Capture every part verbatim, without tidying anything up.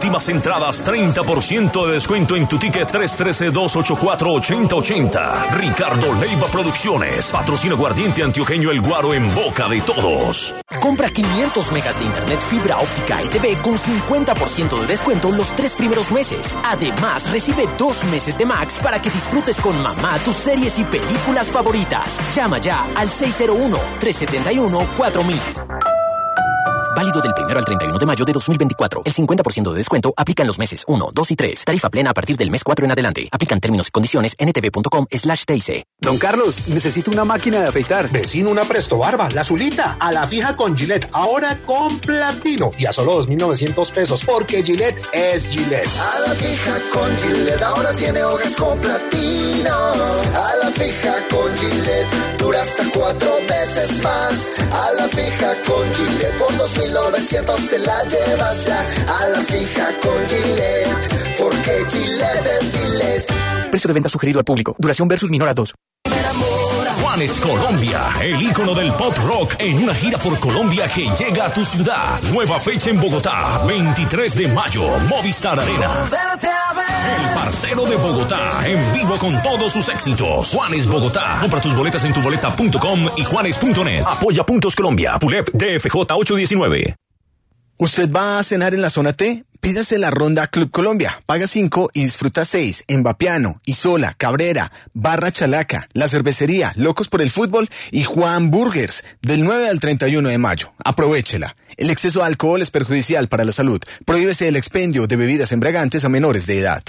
últimas entradas, treinta por ciento de descuento en tu ticket tres uno tres, dos ocho cuatro, ocho cero ocho cero. Ricardo Leiva Producciones, patrocina Aguardiente Antioqueño El Guaro en boca de todos. Compra quinientos megas de internet fibra óptica E T V con cincuenta por ciento de descuento los tres primeros meses. Además, recibe dos meses de Max para que disfrutes con mamá tus series y películas favoritas. Llama ya al seis cero uno, tres siete uno, cuatro mil. Válido del primero al treinta y uno de mayo de dos mil veinticuatro. El cincuenta por ciento de descuento aplica en los meses uno, dos y tres. Tarifa plena a partir del mes cuatro en adelante. Aplican términos y condiciones en ntv.com slash TIC. Don Carlos, necesito una máquina de afeitar. Vecino, una Presto Barba, la azulita, a la fija con Gillette, ahora con platino y a solo dos mil novecientos pesos, porque Gillette es Gillette. A la fija con Gillette, ahora tiene hojas con platino. A la fija con Gillette, dura hasta cuatro veces más. A la fija con Gillette, por dos mil novecientos te la llevas ya. A la fija con Gillette, porque Gillette es Gillette. Precio de venta sugerido al público. Duración versus minor a dos. Juanes Colombia, el ícono del pop rock en una gira por Colombia que llega a tu ciudad. Nueva fecha en Bogotá, veintitrés de mayo, Movistar Arena. El parcero de Bogotá, en vivo con todos sus éxitos. Juanes Bogotá. Compra tus boletas en tuboleta punto com y juanes punto net. Apoya Puntos Colombia. Pulep D F J ocho diecinueve. ¿Usted va a cenar en la zona T? Pídase la ronda Club Colombia. Paga cinco y disfruta seis en Vapiano, Isola, Cabrera, Barra Chalaca, La Cervecería, Locos por el Fútbol y Juan Burgers del nueve al treinta y uno de mayo. Aprovéchela. El exceso de alcohol es perjudicial para la salud. Prohíbese el expendio de bebidas embriagantes a menores de edad.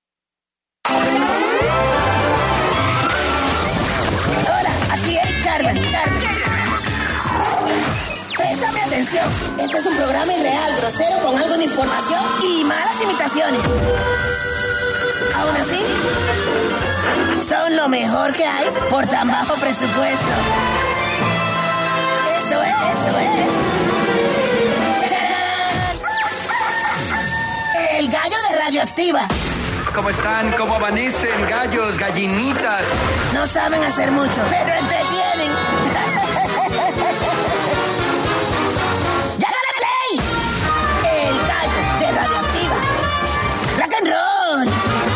Hola, aquí es Carmen. Carmen. Préstame atención. Este es un programa irreal, grosero, con algo de información y malas imitaciones. Aún así, son lo mejor que hay por tan bajo presupuesto. Esto es, esto es. ¡Chachán! El gallo de Radioactiva. ¿Cómo están? ¿Cómo amanecen? Gallos, gallinitas. No saben hacer mucho, pero entretienen. ¡Llágale play! El gallo de Radioactiva. Rock and roll.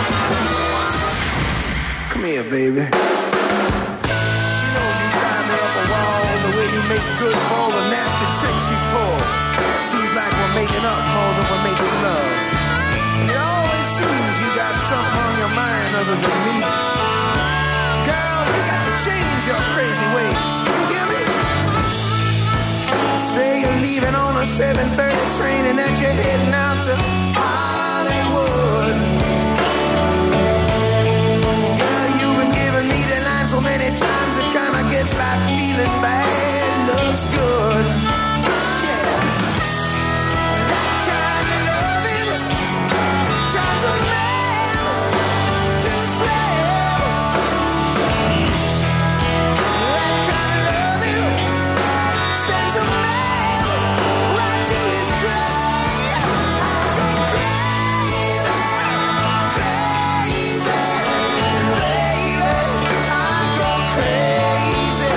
Come here, baby. You know you got me up a wall, the way you make good for all the nasty tricks you pull. Seems like we're making up more than we're making love. And it always seems you got something on your mind other than me. Girl, you got to change your crazy ways. You hear me? Say you're leaving on a seven thirty train and that you're heading out to Hollywood. Girl, you've been giving me the line so many times it kinda gets like feeling bad looks good. Yeah. That kind of loving turns a man to a slave. That kind of loving sends a man right to his grave. I go crazy, crazy, baby. I go crazy.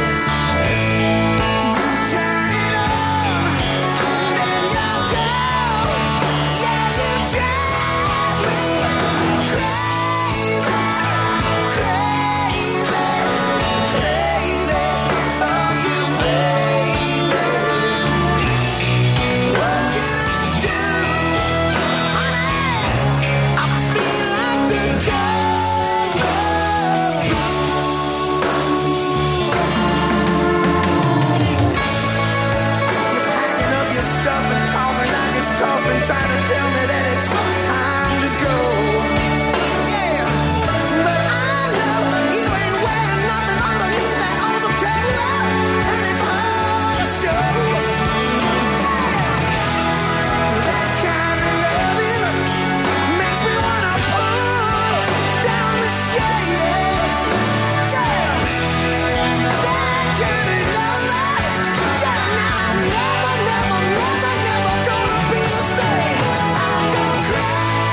You turn it on, then you go. Yeah, you drive me crazy, crazy, crazy. Oh, you baby. What can I do, honey? I feel like the color packing up your stuff and talking like it's tough and trying to tell me that it's time to go. Yeah, but I know you ain't wearing nothing underneath that overcoat, and it's hard to show. That kind of loving makes me wanna pull down the shade. Yeah, that kind of loving. Yeah, now I'm never, never, never, never gonna be the same. I go crazy.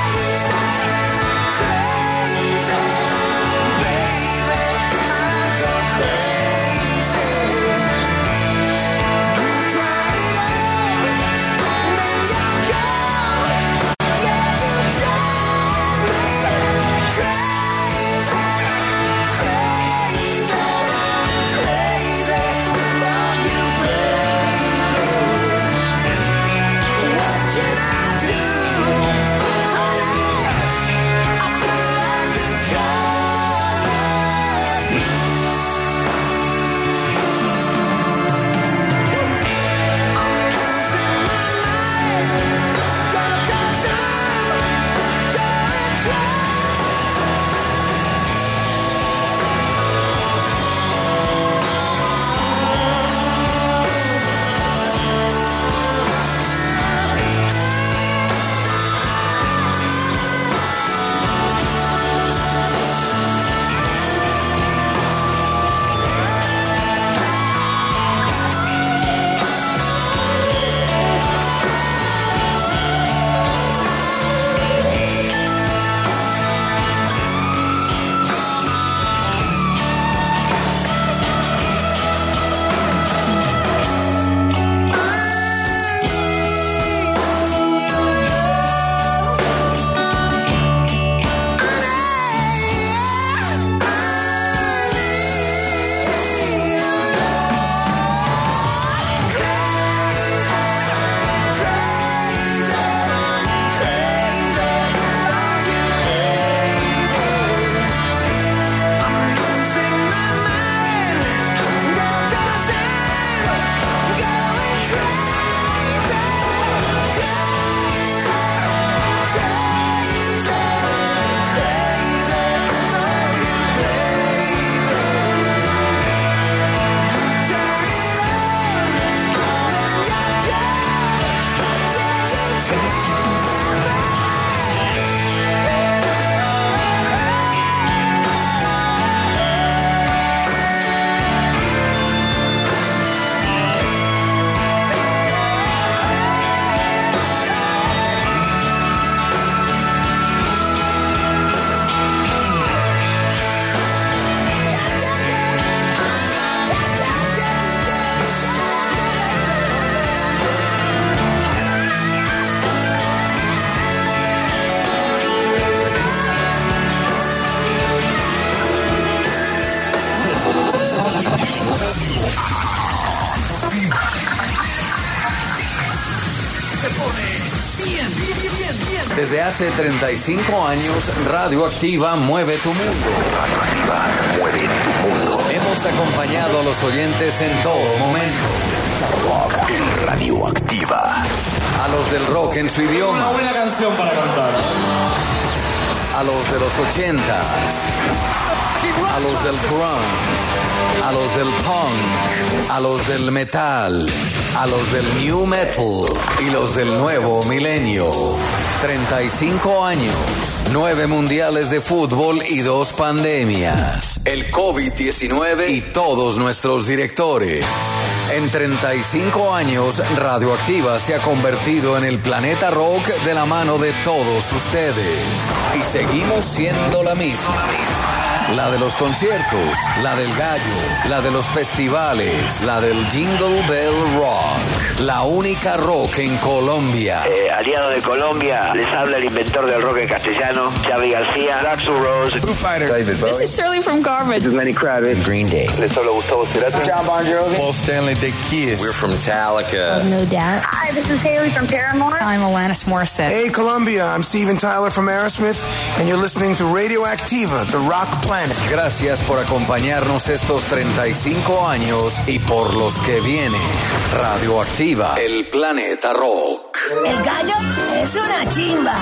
Desde hace treinta y cinco años, Radioactiva mueve tu mundo. Radioactiva mueve tu mundo. Hemos acompañado a los oyentes en todo momento. Rock en Radioactiva. A los del rock en su idioma. Una buena canción para cantar. A los de los ochentas. A los del grunge. A los del punk. A los del metal. A los del new metal. Y los del nuevo milenio. treinta y cinco años. Nueve mundiales de fútbol y dos pandemias. El COVID diecinueve y todos nuestros directores. En treinta y cinco años, Radioactiva se ha convertido en el planeta rock de la mano de todos ustedes. Y seguimos siendo la misma. La de los conciertos, la del gallo, la de los festivales, la del Jingle Bell Rock. La única rock en Colombia. Eh, aliado de Colombia, les habla el inventor del rock en castellano, Xavi García, Axl Rose, Foo Fighters, David Bowie. This is Shirley from Garbage. This is Lenny Kravitz, Green Day. Les habla Gustavo Cerati, John Bon Jovi, Paul Stanley, The Kiss. We're from Metallica. No Doubt. Hi, this is Haley from Paramore. I'm Alanis Morissette. Hey, Colombia, I'm Steven Tyler from Aerosmith, and you're listening to Radioactiva, the rock planet. Gracias por acompañarnos estos treinta y cinco años y por los que vienen. Radioactiva, el planeta rock. El gallo es una chimba.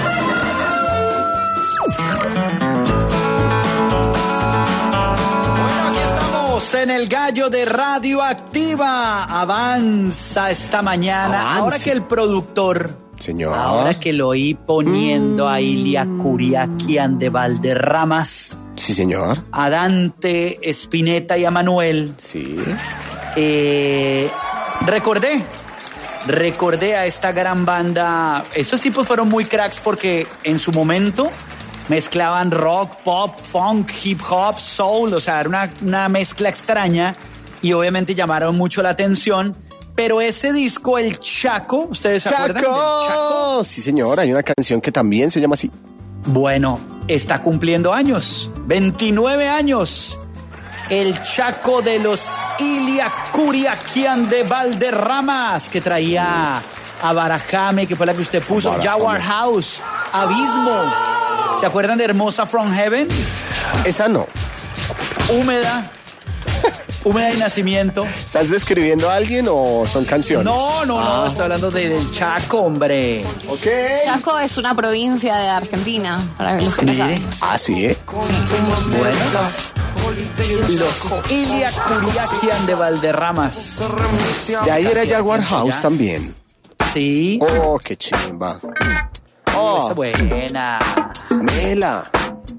Bueno, aquí estamos en el gallo de Radioactiva. Avanza esta mañana. Avance. Ahora que el productor... Señor. Ahora que lo oí poniendo mm. a Ilia Curiaquian de Valderramas. Sí, señor. A Dante Spinetta y a Manuel. Sí. Eh, recordé, recordé a esta gran banda. Estos tipos fueron muy cracks porque en su momento mezclaban rock, pop, funk, hip hop, soul. O sea, era una, una mezcla extraña y obviamente llamaron mucho la atención. Pero ese disco, El Chaco, ¿ustedes se acuerdan del Chaco? Sí, señor, hay una canción que también se llama así. Bueno, está cumpliendo años, veintinueve años. El Chaco de los Ilia Curiaquian de Valderramas, que traía a Barajame, que fue la que usted puso, Jaguar House, Abismo. ¿Se acuerdan de Hermosa from Heaven? Esa no. Húmeda. Húmeda y Nacimiento. ¿Estás describiendo a alguien o son canciones? No, no, no, ah. Estoy hablando de, del Chaco, hombre. Ok. Chaco es una provincia de Argentina, para los que no saben. Ah, sí, ¿eh? Bueno, los, los Ilia Curiaquian de Valderramas. De ahí era Jaguar House ¿Ya? También. Sí. Oh, qué chimba. Oh, está buena. Mela.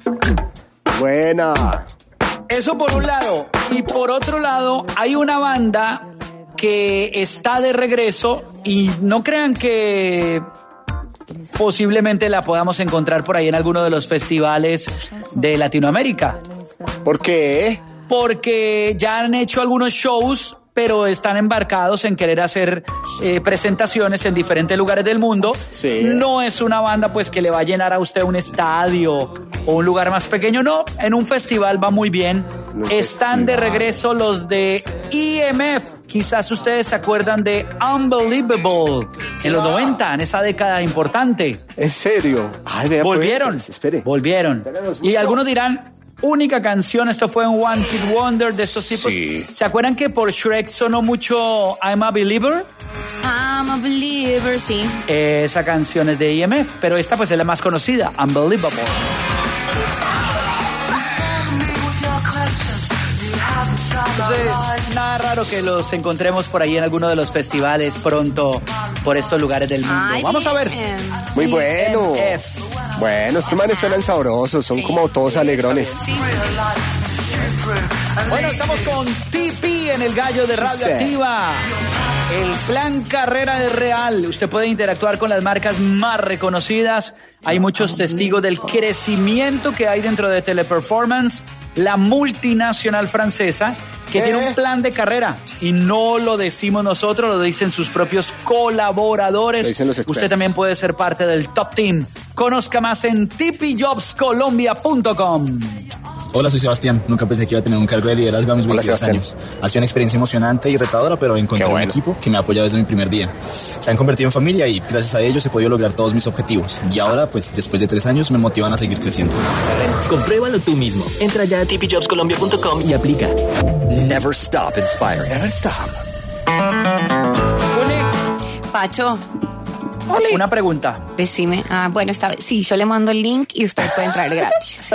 Buena. Eso por un lado. Y por otro lado, hay una banda que está de regreso y no crean que posiblemente la podamos encontrar por ahí en alguno de los festivales de Latinoamérica. ¿Por qué? Porque ya han hecho algunos shows, pero están embarcados en querer hacer eh, presentaciones en diferentes lugares del mundo. Sí. No es una banda pues que le va a llenar a usted un estadio o un lugar más pequeño, no. En un festival va muy bien. No Están festival. de regreso los de E M F. Quizás ustedes se acuerdan de Unbelievable en los noventa, en esa década importante. ¿En serio? Ay, vea, volvieron, pues, espere. volvieron. Y algunos dirán... Única canción, esto fue un One Hit Wonder de estos tipos. Sí. ¿Se acuerdan que por Shrek sonó mucho I'm a Believer? I'm a Believer, sí. Eh, esa canción es de E M F, pero esta pues es la más conocida, Unbelievable. Entonces, nada raro que los encontremos por ahí en alguno de los festivales pronto por estos lugares del mundo. Ay, Vamos a ver. Muy bueno. E M F. Bueno, estos manes suenan sabrosos, son como todos alegrones. Bueno, estamos con T P en el gallo de Radioactiva. El plan carrera de Real. Usted puede interactuar con las marcas más reconocidas. Hay muchos testigos del crecimiento que hay dentro de Teleperformance, la multinacional francesa, que ¿Eh? tiene un plan de carrera. Y no lo decimos nosotros, lo dicen sus propios colaboradores. Lo dicen los expertos. Usted también puede ser parte del Top Team. Conozca más en t p jobs colombia punto com. Hola, soy Sebastián. Nunca pensé que iba a tener un cargo de liderazgo a mis veintidós años. Ha sido una experiencia emocionante y retadora, pero encontré bueno. un equipo que me ha apoyado desde mi primer día. Se han convertido en familia y gracias a ellos he podido lograr todos mis objetivos. Y ahora, pues después de tres años, me motivan a seguir creciendo. Compruébalo tú mismo. Entra ya a t p jobs colombia punto com y aplica. Never stop inspiring. Never stop. Pacho. Una pregunta. Decime. Ah, bueno, esta vez. Sí, yo le mando el link y usted puede entrar gratis.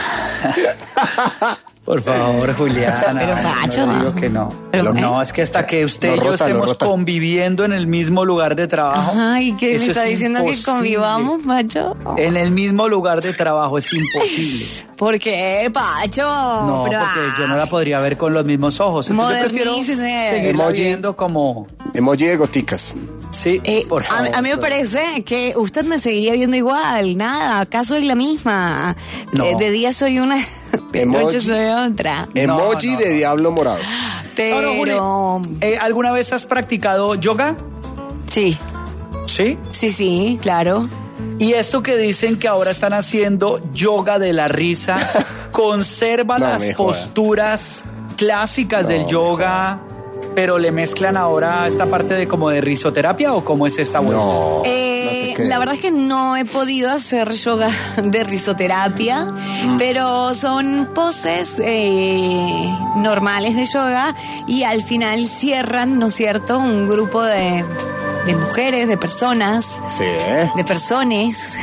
Por favor, Juliana. Pero Pacho. No digo que no. Pero, no, es que hasta que usted y yo rota, estemos conviviendo en el mismo lugar de trabajo. Ay, ¿qué me está diciendo imposible. Que convivamos, Pacho? En el mismo lugar de trabajo es imposible. ¿Por qué, Pacho? No, pero, porque ah, yo no la podría ver con los mismos ojos. Entonces yo prefiero seguirla viendo como... Emoji de goticas. Sí, eh, por favor. A, a mí me parece que usted me seguiría viendo igual. Nada, acá soy la misma. No. De, de día soy una, de noche soy otra. Emoji no, no, de no. diablo morado. Pero... No, no, Juli, eh, ¿alguna vez has practicado yoga? Sí. ¿Sí? Sí, sí, claro. Y esto que dicen que ahora están haciendo yoga de la risa, conserva no, las posturas clásicas no, del yoga... Pero le mezclan ahora esta parte de como de risoterapia o cómo es esta vuelta. No, eh, no la verdad es que no he podido hacer yoga de risoterapia, mm. pero son poses eh, normales de yoga y al final cierran, ¿no es cierto?, un grupo de, de mujeres, de personas, sí, ¿eh? de personas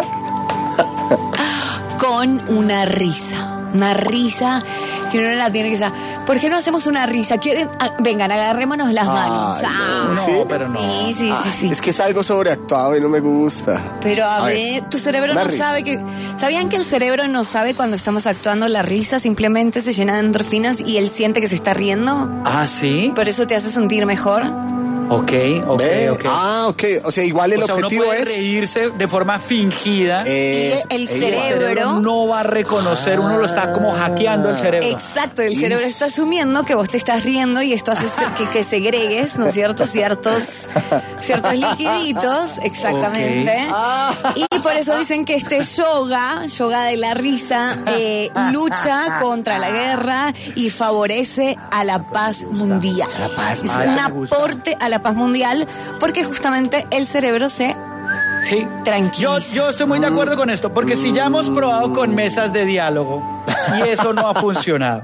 con una risa. Una risa que uno la tiene que saber. ¿Por qué no hacemos una risa? ¿Quieren? Ah, vengan, agarrémonos las manos. Ay, ah, no, ¿sí? pero no. Sí, sí, Ay, sí, sí. Es que es algo sobreactuado y no me gusta. Pero a, a ver, ver, tu cerebro no risa. sabe que... ¿Sabían que el cerebro no sabe cuando estamos actuando la risa? Simplemente se llena de endorfinas y él siente que se está riendo. Ah, ¿sí? Por eso te hace sentir mejor. Ok, ok, ¿Ve? ok. Ah, ok. O sea, igual el o sea, objetivo uno puede es... reírse de forma fingida. Eh, y el, el cerebro, cerebro no va a reconocer, ah, uno lo está como hackeando el cerebro. Exacto, el cerebro está asumiendo que vos te estás riendo y esto hace que, que segregues, ¿no es cierto? Ciertos, ciertos liquiditos, exactamente. Okay. Y por eso dicen que este yoga, yoga de la risa, eh, lucha contra la guerra y favorece a la paz mundial. La paz, es un aporte a la paz mundial porque justamente el cerebro se sí. tranquiliza. Yo, yo estoy muy de acuerdo con esto, porque si ya hemos probado con mesas de diálogo y eso no ha funcionado.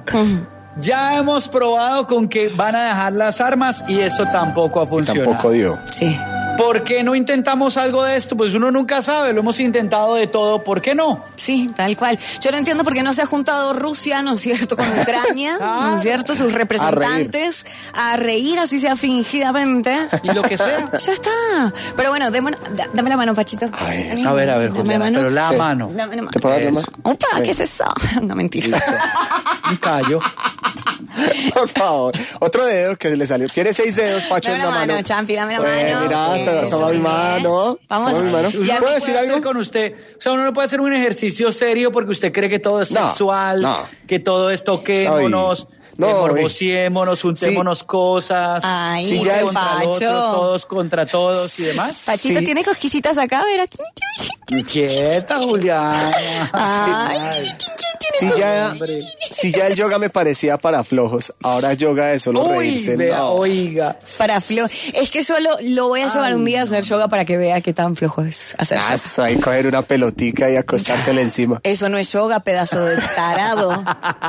Ya hemos probado con que van a dejar las armas y eso tampoco ha funcionado. Y tampoco dio. Sí. ¿Por qué no intentamos algo de esto? Pues uno nunca sabe, lo hemos intentado de todo, ¿por qué no? Sí, tal cual. Yo no entiendo por qué no se ha juntado Rusia, ¿no es cierto?, con Ucrania, ¿no es cierto?, sus representantes, a reír, a reír así sea fingidamente. Y lo que sea. Ya está. Pero bueno, dame, dame la mano, Pachito. Ay, a ver, a ver, Juliana, pero la ¿Qué? mano. Dame la mano. ¿Te puedo dar la mano? Opa, ¿qué es eso? No, mentira. Un callo. Por favor. Otro dedo que le salió. Tiene seis dedos, Pacho, dame en la mano. mano, Champi, dame la pues, mano. Mira, Eso, toma mi mano. Vamos toma a mi mano. ¿Uno ¿Puedo decir algo con usted? O sea, uno no puede hacer un ejercicio serio porque usted cree que todo es no, sexual, no. que todo es toquémonos. Ay. No, eh, morbosiémonos, untémonos sí. cosas. Ay, sí, ya contra Pacho. Otro, todos contra todos y demás. Pachito, sí. ¿Tiene cosquillitas acá? A ver, aquí. Quieta, Juliana. Ay, si ya, si ya el yoga me parecía para flojos, ahora yoga es solo Uy, reírse. Vea, no. Oiga. Para flojos. Es que yo lo, lo voy a llevar Ay. un día a hacer yoga para que vea qué tan flojo es hacer ah, yoga. Eso, ahí coger una pelotica y acostársela encima. Eso no es yoga, pedazo de tarado.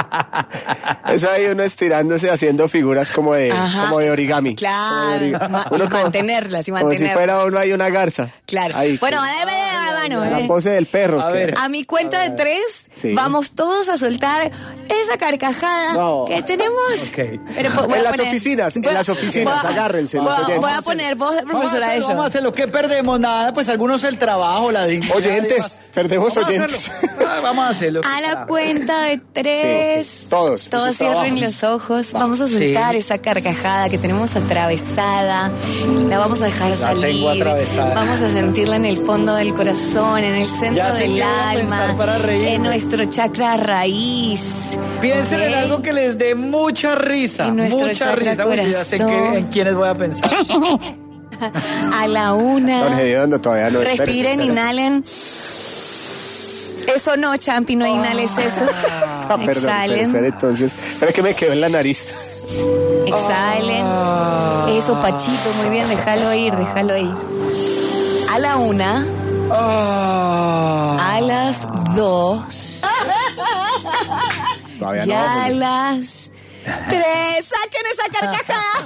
Eso ahí uno estirándose haciendo figuras como de, como de origami. Claro. De origami. Ma- uno como, mantenerlas y mantenerlas. Como si fuera uno ahí una garza. Claro. Ahí, bueno, dame la mano. La pose del perro. A, ver, a mi cuenta a de tres, sí. vamos todos a soltar esa carcajada no. que tenemos. Okay. Pero, en las poner, oficinas, voy, en las oficinas, voy, agárrense. Voy, los voy a poner voz de profesora de ellos. Vamos a hacer lo que perdemos, nada, pues algunos el trabajo, la dignidad. Oyentes, perdemos vamos oyentes. A vamos a hacerlo. A la cuenta de tres. Sí, todos. Todos cierren los ojos. Vamos a soltar sí. esa carcajada que tenemos atravesada. La vamos a dejar la salir. Tengo atravesada. Vamos a sentirla en el fondo del corazón, en el centro del alma, en nuestro chakra raíz. Piensen ¿okay? en algo que les dé mucha risa. En nuestro mucha chakra risa. corazón. Ya sé que, en quiénes voy a pensar. A la una. No, todavía no. Respiren, espera, espera. inhalen. Eso no, Champi, no inhales eso. Ah, perdón, espera, espera, entonces. Espera que me quedó en la nariz. Exhalen. Oh. Eso, Pachito, muy bien, déjalo ir, déjalo ir. A la una. Oh. A las dos. Todavía y no. a las tres. ¡Saquen esa carcajada!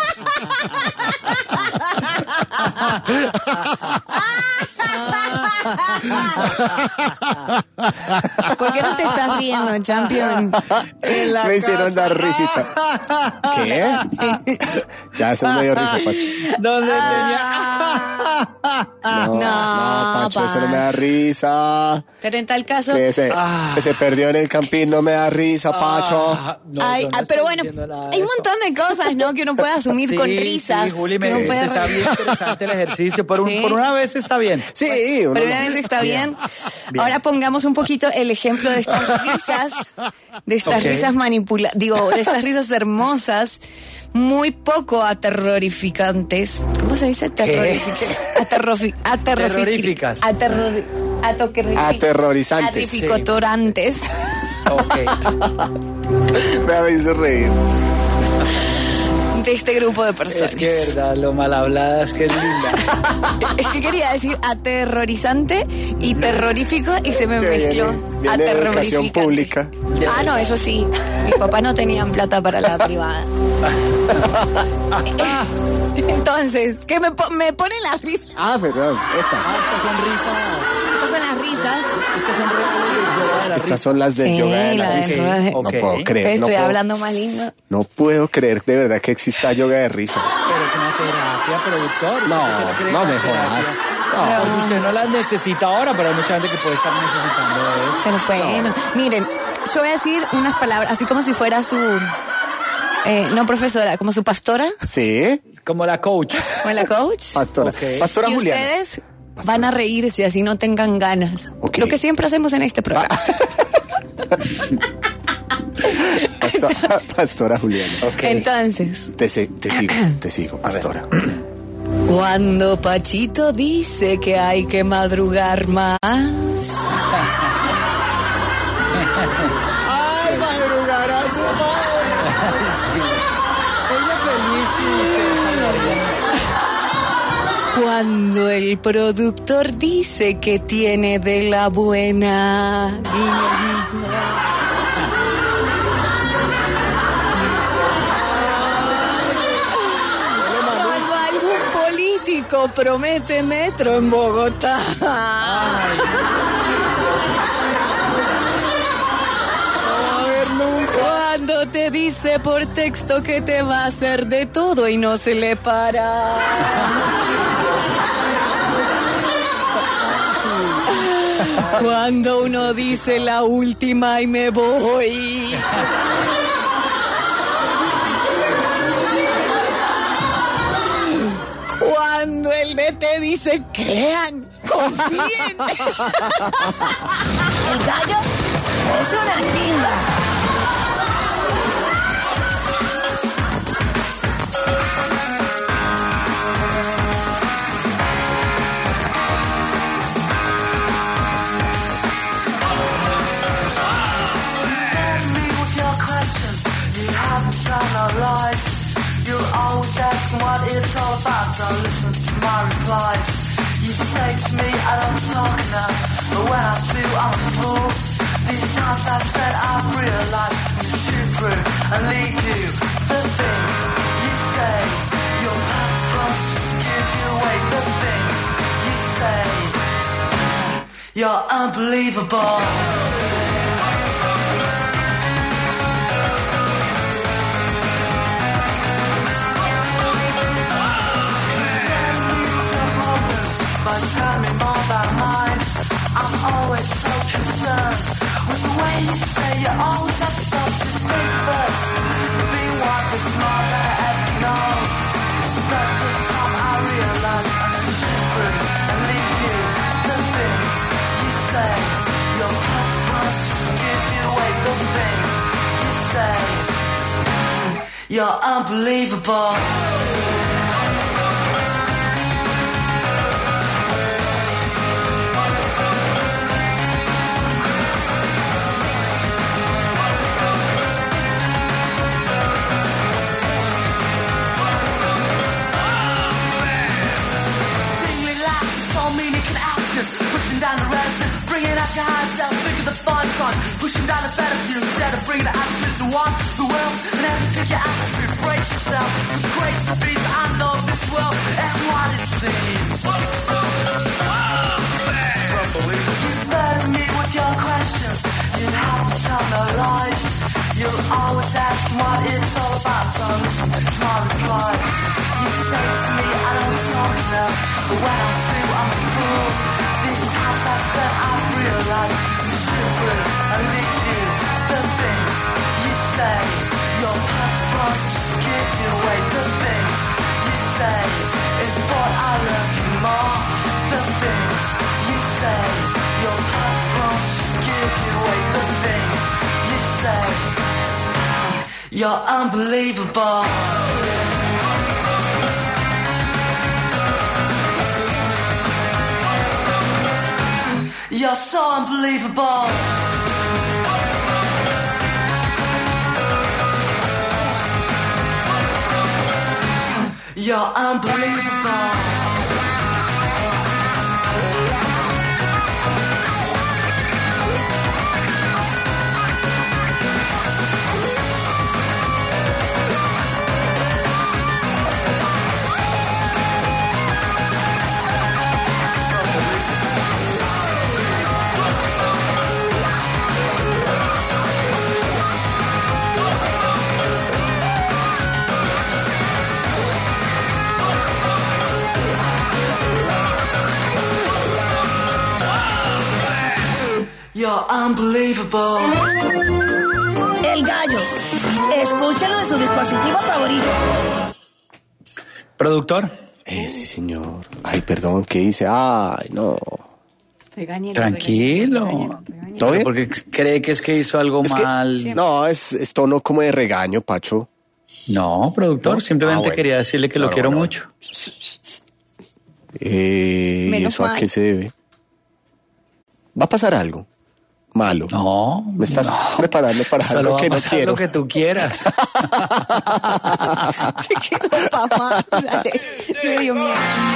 ¿Por qué no te estás riendo, champion? Me hicieron dar risita. ¿Qué? Ya eso me dio risa, Pacho. ¿Dónde tenía? No, no, no, Pacho, Pacho, eso no me da risa. Pero en tal caso... Que se, ah. que se perdió en el campín, no me da risa, Pacho. Ah, no, ay, no, no pero bueno, hay un montón de cosas, ¿no? Que uno puede asumir sí, con risas. Sí, Juli, me sí. puede... está bien interesante el ejercicio. Por, un, ¿Sí? por una vez está bien. Sí, por una vez está bien. bien. Ahora pongamos un poquito el ejemplo de estas risas, de estas okay. risas manipuladas, digo, de estas risas hermosas, muy poco aterrorificantes. ¿Cómo se dice? Aterrorificantes. Aterrofi, aterroríficas. Aterror, aterrorizantes. Atrificotorantes. Sí. Ok. Me hizo reír. De este grupo de personas. Es que verdad, lo mal hablada es que es linda. Es que quería decir aterrorizante y terrorífico y se me que mezcló. Viene, viene de educación pública. Ah, no, eso sí. Mis papás no tenían plata para la privada. Entonces, ¿qué me, me ponen las risas? Ah, perdón, estas. Ah, estas son risas. Estas son las risas. Estas son reales del yoga de la risa. Estas son las del sí, yoga de la, la risa. Okay. No okay. puedo creer. Estoy no puedo, hablando más lindo. No puedo creer de verdad que exista yoga de risa. Pero es una terapia, productor. No, no, no me jodas. No, pero usted no las necesita ahora, pero hay mucha gente que puede estar necesitando eso. Pero bueno, no. Miren, yo voy a decir unas palabras, así como si fuera su... Eh, no profesora, como su pastora. Sí. Como la coach. Como la coach. Pastora. Okay. Pastora y Juliana. Ustedes van a reírse así no tengan ganas. Okay. Lo que siempre hacemos en este programa. Pastora, pastora Juliana. Okay. Entonces. Te, te sigo, te sigo, pastora. Cuando Pachito dice que hay que madrugar más. ¡Ay, madrugar a su madre! Ella feliz y Cuando el productor dice que tiene de la buena. Cuando algún político promete metro en Bogotá. Ay. Cuando te dice por texto que te va a hacer de todo y no se le para. Cuando uno dice la última y me voy. Cuando el D T dice crean, confíen. El gallo es una chimba. You'll always ask what it's all about. Don't listen to my replies. You say to me I don't talk enough, but when I do I'm a fool. These times I spent I've realized I can shoot through and leave you the things you say. Your past just give you away. The things you say. You're unbelievable. But tell me more about mine. I'm always so concerned with the way you say you always have to stop to think first. Being one is more than I ever know. But this time I realize I can shoot through and leave you the things you say. Your purpose just give you away. The things you say. You're unbelievable. down the reticence, bringing out your high self, figure the fun fun, pushing down the battlefield instead of bringing the attitudes to want the world and everything your attitude. Brace yourself, it's great to be to I know this world and what it seems. You murder me with your questions, you have to tell no lies. You'll always ask what it's all about, so listen to my reply. You say to me I don't talk enough, but when I do I'm a fool. These times I spent I've realized you should through and leave you. The things you say, your purpose just give you away. The things you say is what I love you more. The things you say, your purpose just give you away. The things you say, you're unbelievable. You're so unbelievable. You're unbelievable. You're unbelievable. El Gallo. Escúchalo en su dispositivo favorito. ¿Productor? Eh, sí, señor. Ay, perdón, ¿qué hice? Ay, no. Regáñelo, Tranquilo. regáñelo, regáñelo. ¿Todo bien? Porque cree que es que hizo algo Es que- mal. No, es, es tono como de regaño, Pacho. No, productor, ¿No? simplemente Ah, bueno. quería decirle que lo Bueno, quiero bueno, mucho. Eh, ¿y Menos eso a mal. qué se debe? ¿Va a pasar algo malo? No. Me estás no. preparando para Solo algo va que a no pasar quiero. lo que tú quieras. Se quedó papá. O sea, le, le dio miedo.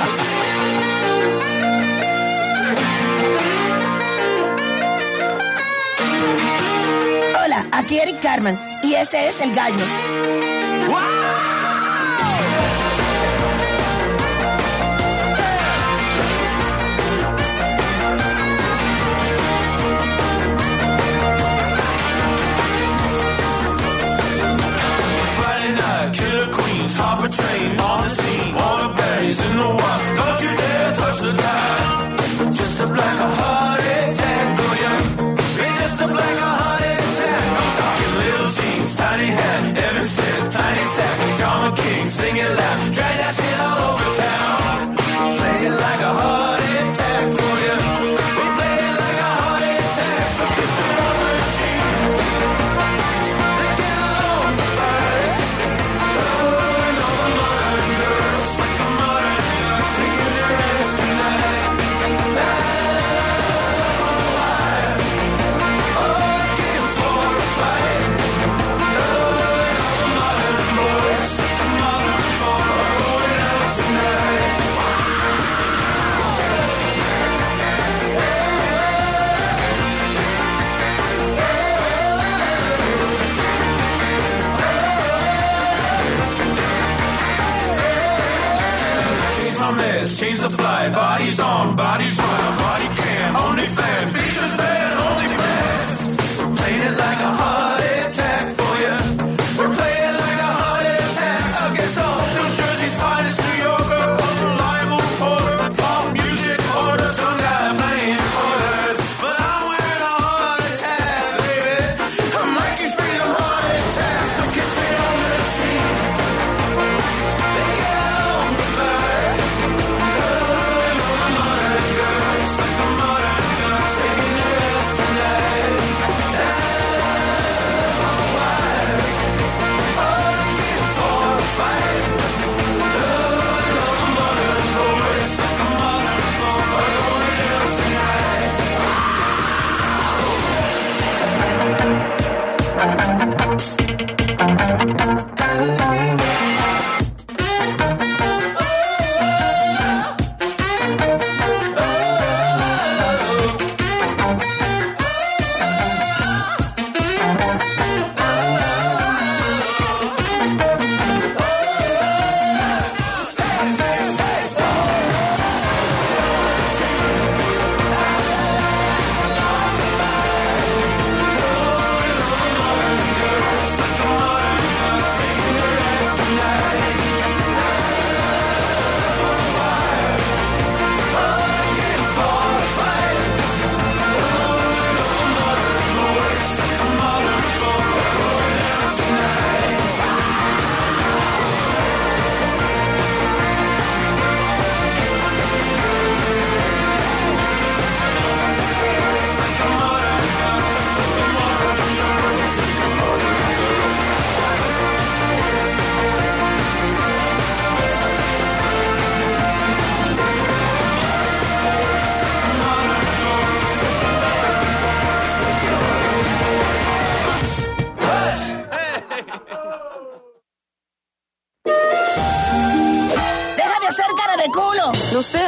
Hola, aquí Eric Carman y este es El Gallo. Friday night, killer queens, hop a train, on the scene, all the baddies in the wild. Don't you dare touch the dial. Just a black a heart attack for you. It's just a black a heart attack. I'm talking little jeans, tiny hat, Evan said, tiny sack.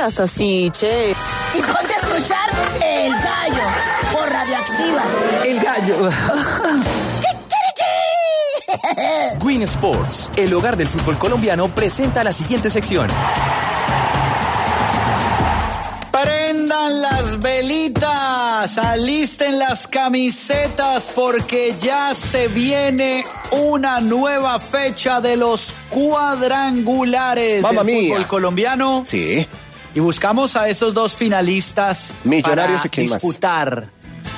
digas así, che. Y ponte a escuchar El Gallo por Radioactiva. El Gallo. Win Sports, el hogar del fútbol colombiano, presenta la siguiente sección. Prendan las velitas, alisten las camisetas porque ya se viene una nueva fecha de los cuadrangulares Mamma del mía. fútbol colombiano. Sí. Y buscamos a esos dos finalistas Millonarios para y quién más. disputar.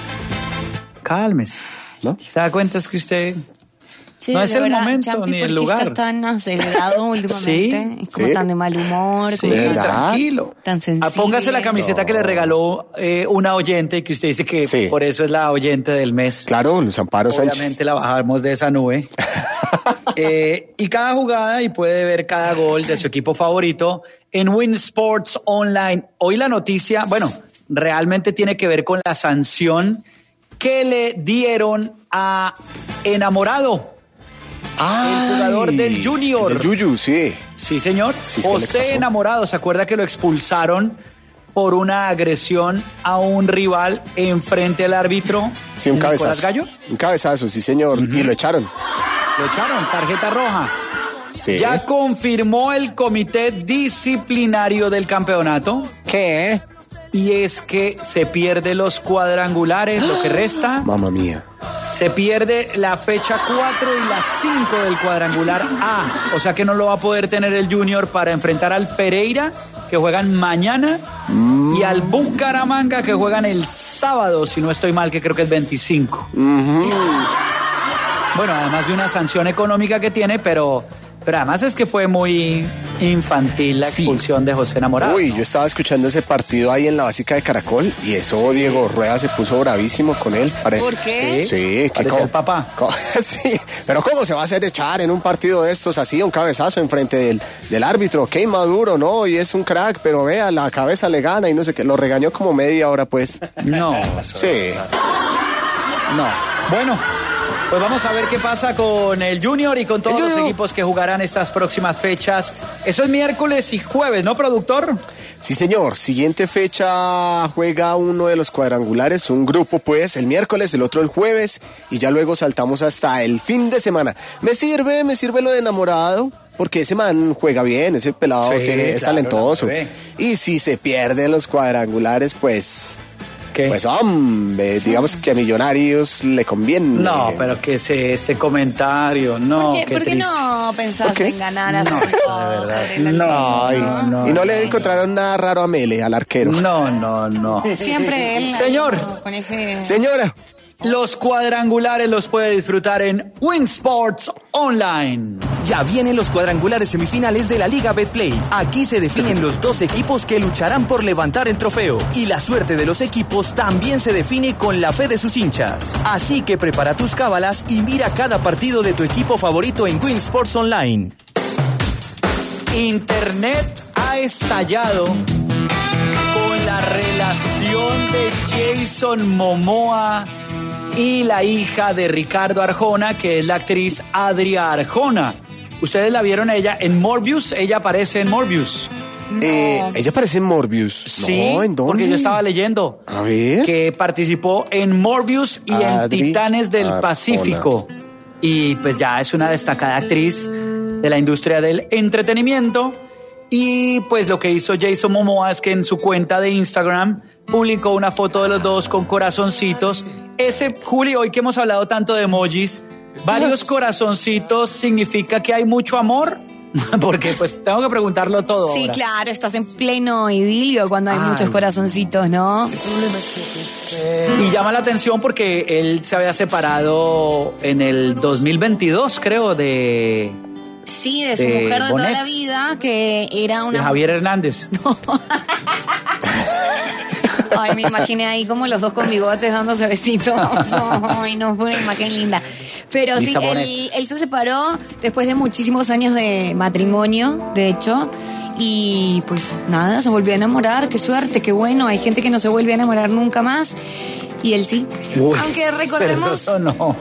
Cálmese. ¿No? ¿Se da cuenta es que usted Che, no es de el verdad, momento Champi, ni el ¿por qué lugar? estás tan acelerado últimamente? Sí, Es como sí. tan de mal humor, Sí, como tan- tranquilo. tan sensible. Ah, póngase la camiseta que le regaló eh, una oyente que usted dice que Sí. por eso es la oyente del mes. Claro, Luz Amparo Sánchez. Obviamente la bajamos de esa nube. Eh, y cada jugada y puede ver cada gol de su equipo favorito en Win Sports Online. Hoy la noticia, bueno, realmente tiene que ver con la sanción que le dieron a Enamorado. El jugador del Junior. Del Yuyu, sí. Sí, señor. Sí, ¿qué le José pasó? Enamorado, ¿se acuerda que lo expulsaron por una agresión a un rival en frente al árbitro? Sí, un Nicolás cabezazo. Gallo. Un cabezazo, sí, señor. Y lo echaron. Lo echaron, tarjeta roja. Sí. Ya confirmó el comité disciplinario del campeonato. ¿Qué? Y es que se pierde los cuadrangulares, lo que resta. Mamma mía. Se pierde la fecha cuatro y la cinco del cuadrangular A. O sea que no lo va a poder tener el Junior para enfrentar al Pereira, que juegan mañana, Mm. y al Bucaramanga, que juegan el sábado, si no estoy mal, que creo que es veinticinco. Bueno, además de una sanción económica que tiene, pero, pero además es que fue muy infantil la Sí. expulsión de José Enamorado. Uy, yo estaba escuchando ese partido ahí en la básica de Caracol y eso Diego Rueda se puso bravísimo con él. Pare- ¿Por qué? Sí, que Parecía cómo- el papá. cómo- sí, pero ¿cómo se va a hacer echar en un partido de estos así, un cabezazo enfrente del, del árbitro? Qué inmaduro, ¿no? Y es un crack, pero vea, la cabeza le gana y no sé qué. Lo regañó como media hora, pues. No. Sí. No. Bueno, pues vamos a ver qué pasa con el Junior y con todos El los Junior. equipos que jugarán estas próximas fechas. Eso es miércoles y jueves, ¿no, productor? Sí, señor. Siguiente fecha juega uno de los cuadrangulares, un grupo, pues, el miércoles, el otro el jueves, y ya luego saltamos hasta el fin de semana. Me sirve, me sirve lo de Enamorado, porque ese man juega bien, ese pelado Sí, tiene, es claro, talentoso. la ve. Y si se pierden los cuadrangulares, pues, ¿Qué? pues, hombre, digamos que a Millonarios le conviene. No, pero que ese, este comentario, no. ¿Por qué, qué por qué triste. no pensás ¿Por qué? en ganar así No, todo de verdad. sobre la No, línea? Ay, no, y no, no, le no. encontraron nada raro a Mele, al arquero. No, no, no. Siempre él. Señor. Con ese... Señora. Los cuadrangulares los puede disfrutar en Win Sports Online. Ya vienen los cuadrangulares semifinales de la Liga Betplay. Aquí se definen los dos equipos que lucharán por levantar el trofeo. Y la suerte de los equipos también se define con la fe de sus hinchas. Así que prepara tus cábalas y mira cada partido de tu equipo favorito en Win Sports Online. Internet ha estallado con la relación de Jason Momoa y la hija de Ricardo Arjona, que es la actriz Adria Arjona. Ustedes la vieron a ella en Morbius, ella aparece en Morbius. Eh, ella aparece en Morbius. Sí, No, ¿en dónde? porque yo estaba leyendo A ver. que participó en Morbius y en Adri Titanes del Arjona. Pacífico. Y pues ya es una destacada actriz de la industria del entretenimiento. Y pues lo que hizo Jason Momoa es que en su cuenta de Instagram publicó una foto de los dos con corazoncitos. Ese, Juli, hoy que hemos hablado tanto de emojis, varios corazoncitos significa que hay mucho amor. Porque pues tengo que preguntarlo todo Sí, ahora. claro, estás en pleno idilio cuando hay Ay. muchos corazoncitos, ¿no? Y llama la atención porque él se había separado en el dos mil veintidós, creo, de, Sí, de su De mujer de toda Bonet. la vida, que era de una... Javier Hernández. Ay, me imaginé ahí como los dos con bigotes dándose besitos. Ay, no, fue una imagen linda. Pero sí, Lisa Bonet. él, él se separó después de muchísimos años de matrimonio, de hecho. Y pues nada, se volvió a enamorar. Qué suerte, qué bueno. Hay gente que no se vuelve a enamorar nunca más. Y él sí. Uy, Aunque pero recordemos... eso sonó.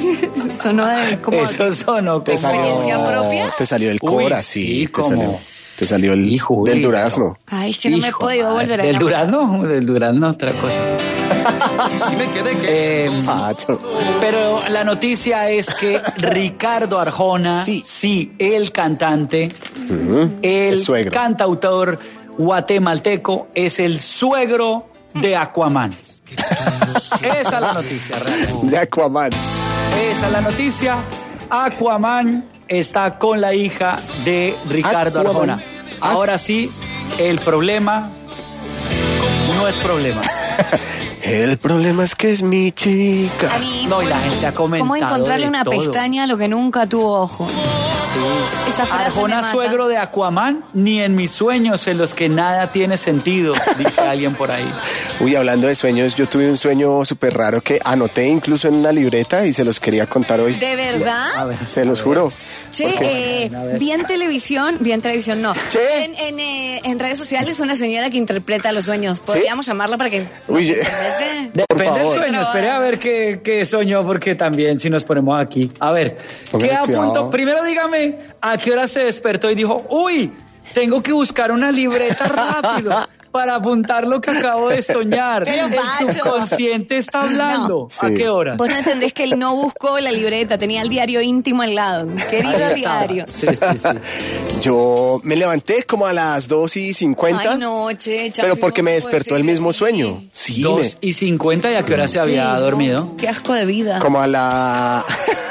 sonó de como Eso sonó Te como... salió, experiencia propia. te salió el Uy, cora, sí, sí, te como- salió. Te salió el Hijo, del uy, durazno. Ay, es que no me he Hijo, podido madre. volver a ¿Del enamorar. durazno? Del durazno, otra cosa. Eh, pero la noticia es que Ricardo Arjona, sí, sí el cantante, uh-huh. el, el cantautor guatemalteco, es el suegro de Aquaman. Esa es la noticia, realmente. De Aquaman. Esa es la noticia. Aquaman está con la hija de Ricardo Aquaman. Arjona. Ahora sí, el problema no es problema. El problema es que es mi chica. A mí, No, y la gente ha comentado. ¿cómo encontrarle de una todo. pestaña a lo que nunca tuvo ojo? Sí. Esa frase me Arjona, mata. suegro de Aquaman, ni en mis sueños en los que nada tiene sentido, dice alguien por ahí. Uy, hablando de sueños, yo tuve un sueño súper raro que anoté incluso en una libreta y se los quería contar hoy. ¿De verdad? A ver, Se los juro. Che, Porque- eh, vi en televisión, vi en televisión, no. Che. En, en, eh, en redes sociales una señora que interpreta los sueños. ¿Podríamos llamarla para que Uy, nos eh, interprete? Depende del favor. sueño, espere a ver qué, qué soñó, porque también si nos ponemos aquí. A ver, Póngale ¿qué apunto? cuidado. Primero dígame a qué hora se despertó y dijo, uy, tengo que buscar una libreta rápido para apuntar lo que acabo de soñar. Pero, El Pacho. subconsciente está hablando. No. ¿A Sí. qué hora? Vos no entendés que él no buscó la libreta, tenía el diario íntimo al lado. Querido Ahí estaba. diario. Sí, sí, sí. Yo me levanté como a las dos y cincuenta. Ay, no, che, Chapi, Pero porque no me puede despertó ser el mismo así. sueño. Sí, Dos me- y cincuenta, ¿y a qué hora se había ¿Qué? dormido? Qué asco de vida. como a la...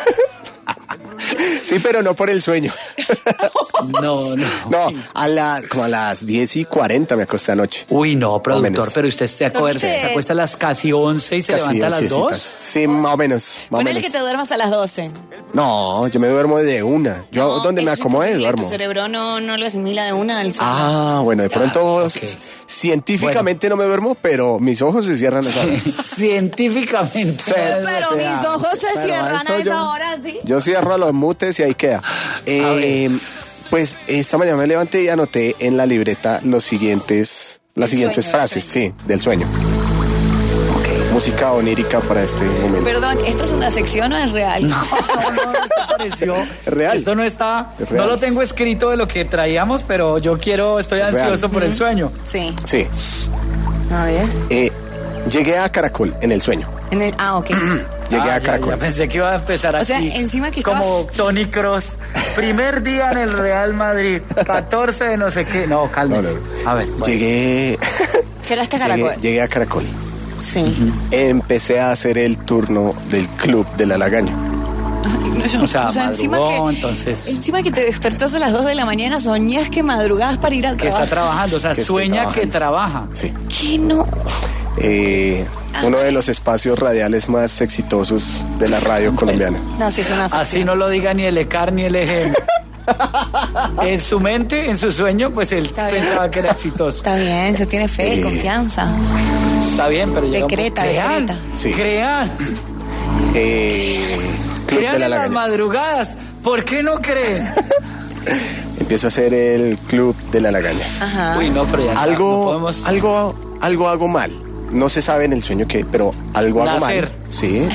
Sí, pero no por el sueño. No, no. No, a la, como a las diez y cuarenta me acosté anoche. Uy, no, productor, menos. pero usted se acuerda, ¿Dormiste? se acuesta a las casi once y se Casi levanta a las once-citas. dos. Sí, más o menos. Más o Ponele menos. que te duermas a las doce. No, yo me duermo de una. Yo No, donde me eso es acomode imposible, duermo. Tu cerebro no, no lo asimila de una al sueño. Ah, bueno, de pronto ok. científicamente no me duermo, pero mis ojos se cierran a esa hora. Científicamente. Sí. Pero mis ojos se Pero cierran eso a esa yo- hora, ¿sí? Yo cierro a los mutes y ahí queda. Eh, pues esta mañana me levanté y anoté en la libreta los siguientes, las El siguientes sueño, el frases, sí, del sueño. Música onírica para este momento. Perdón, ¿esto es una sección o es real? No, no, esto pareció. Real. Esto no está. Es real. No lo tengo escrito de lo que traíamos, pero yo quiero, estoy Es ansioso real. por el sueño. Sí. Sí. A ver. Eh, llegué a Caracol en el sueño. En el, ah, ok. Llegué Ah, a ya- Caracol. Ya, pensé que iba a empezar O así. sea, encima que estabas- como Tony Cross. Primer día en el Real Madrid. catorce de no sé qué. No, cálmese. No, no, A ver. bueno. Llegué, Llegaste a llegué, Caracol. llegué a Caracol. Sí. Empecé a hacer el turno del club de la Lagaña. No, yo- O sea, encima madrugó, que, entonces. encima que te despertás a las dos de la mañana, soñás que madrugás para ir al Que está trabajo. trabajando. O sea, Que estoy sueña que trabajando. trabaja. Sí. ¿Qué no? Eh, uno de los espacios radiales más exitosos de la radio colombiana. No, sí es una sección. Así no lo diga ni el ECAR ni el E G M. En su mente, en su sueño, pues él Está bien. pensaba que era exitoso. Está bien, se tiene fe, Eh. confianza. Está bien, pero llega un Decreta, punto- crean, decreta. Sí. crean, Eh, club crean de la en las Lagaña. madrugadas. ¿Por qué no creen? Empiezo a hacer el club de la Lagaña. Ajá. Uy, no, pero ya no Algo, podemos. algo, algo hago mal. No se sabe en el sueño qué, pero algo hago Nacer. mal. Sí.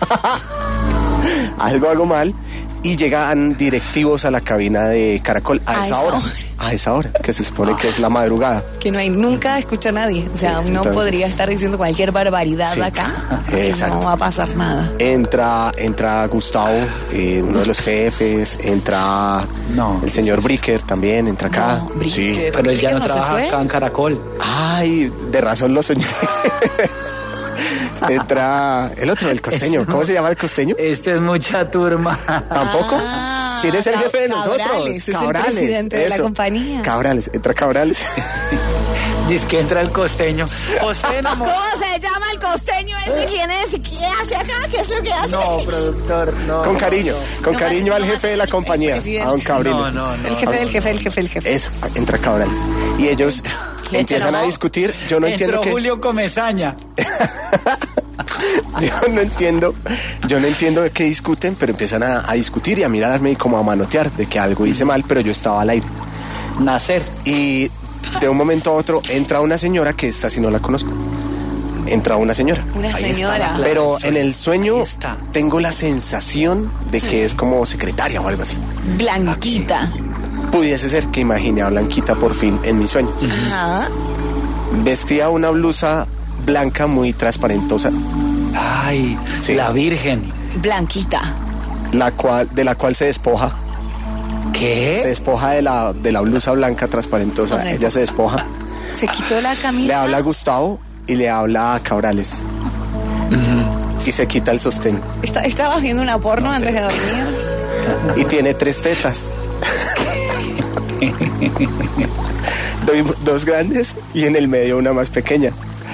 Algo hago mal y llegan directivos a la cabina de Caracol a, A esa, esa hora. hora. A esa hora, que se supone que es la madrugada. Que no hay, nunca escucha a nadie. O sea, Sí, uno entonces- podría estar diciendo cualquier barbaridad Sí. acá. y Exacto. No va a pasar nada. Entra, entra Gustavo, eh, uno de los jefes, entra No. el señor Bricker también, entra acá. No, Bricker. Pero él ya no ¿Por qué no se trabaja fue? acá en Caracol. Ay, de razón lo soñé. Entra el otro, el costeño. ¿Cómo se llama el costeño? Este es mucha turma. ¿Tampoco? Ah, ¿Quién es el Ca- jefe de nosotros? Cabrales, es el presidente de la compañía. Cabrales, entra Cabrales. Dice que entra el costeño. José enamor- ¿Cómo se llama el costeño ese? ¿Quién es? ¿Qué hace acá? ¿Qué es lo que hace? No, productor, no. Con no, cariño, no. con No cariño más- al no jefe más de la el compañía, presidente. a don Cabriles. No, no, no. El jefe del jefe, el jefe, el jefe. Eso, entra Cabrales. Y ellos Le empiezan entró- a discutir. Yo no Entró entiendo qué. Julio Comesaña. Yo no entiendo, yo no entiendo de qué discuten, pero empiezan a, a discutir y a mirarme y como a manotear de que algo hice mal, pero yo estaba al aire. Nacer. Y de un momento a otro entra una señora que esta sí no la conozco. Entra una señora. Una Ahí está señora. la- Pero en el sueño Ahí está. tengo la sensación de que es como secretaria o algo así. Blanquita. pudiese ser que imaginé a Blanquita por fin en mis sueños. Ajá. Vestía una blusa blanca muy transparentosa. Ay, sí. La Virgen. Blanquita. La cual, de la cual se despoja. ¿Qué? Se despoja de la, de la blusa blanca transparentosa. O sea, ella se despoja. Se quitó la camisa. Le habla a Gustavo y le habla a Cabrales. Uh-huh. Y se quita el sostén. Está, ¿Estabas viendo una porno antes de dormir? Y tiene tres tetas. Dos grandes y en el medio una más pequeña.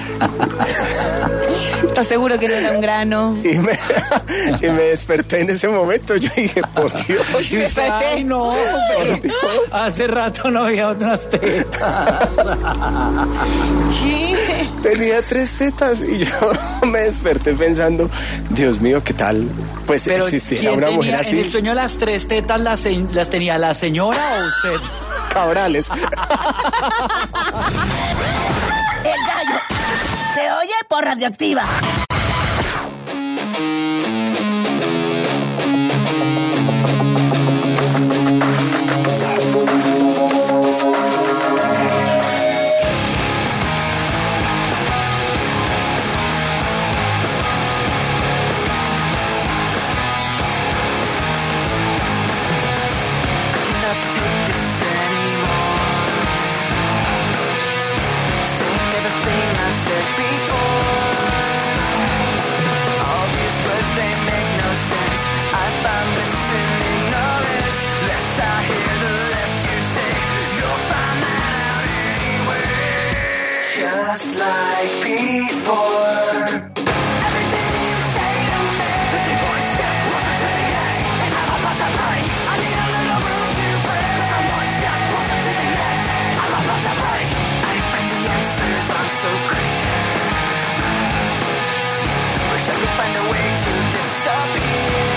¿Estás seguro que no era un grano? Y me, y me desperté en ese momento. Yo dije, por Dios. Y me desperté. Ay, no, pero hace rato no había unas tetas. ¿Qué? Tenía tres tetas y yo me desperté pensando, Dios mío, ¿qué tal? Pues pero existía una tenía, mujer así. ¿En el sueño las tres tetas las, las tenía la señora o usted? Cabrales. El gallo se oye por Radioactiva. Just like before. Everything you say to me is one step closer to the edge, and I'm about to break. I need a little room to breathe, 'cause I'm one step closer to the edge. I'm about to break. I find the answers are so clear. Wish I could find a way to disappear.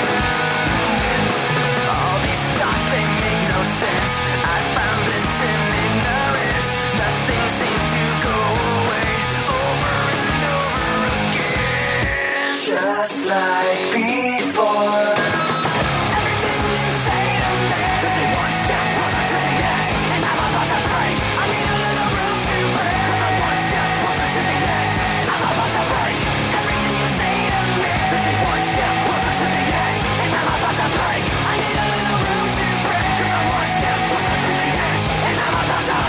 All these thoughts, they make no sense. I found bliss in ignorance. Nothing seems to go away over and over again. Just like before. Everything you say to me is one step closer to the edge, and I'm about to break. I need a little room to breathe, 'cause I'm one step closer to the edge. I'm about to break. Everything you say to me is one step closer to the edge, and I'm about to break. I need a little room to breathe, 'cause I'm one step closer to the edge, and I'm about to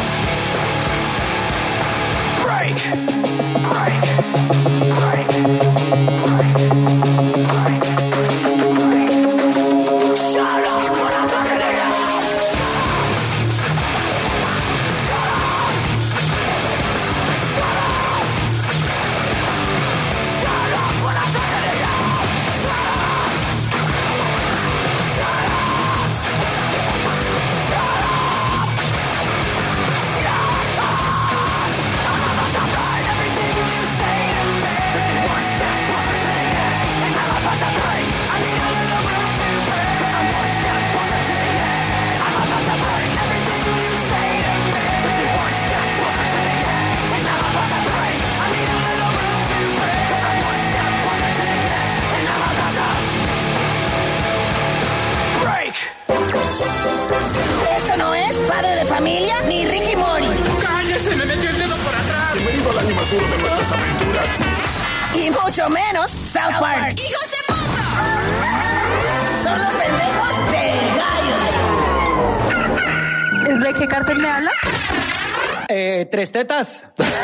break. Break. Break. Break. Break. Break. Shut up when I'm talking to you. Shut up. Shut up. Shut up when I'm talking to you. Shut up. Shut up. Shut up. Shut up. I'm about to burn everything you say to me. This is one step closer to the edge, and I'm about to break. I need a little room to breathe, 'cause I'm one step closer to the edge. I'm about to break everything you say to me. This is one step closer to the edge, and I'm about to break. I need a little room to breathe, 'cause I'm one step closer to the edge, and I'm about to break. Eso no es Padre de Familia ni Ricky Mori. ¡Cállese! ¡Me metió el dedo por atrás! Bienvenido al año más duro de nuestras aventuras. Y mucho menos South Park. ¡Hijos de puta! Son los pendejos del gallo. ¿De qué cárcel me habla? Eh, tres tetas.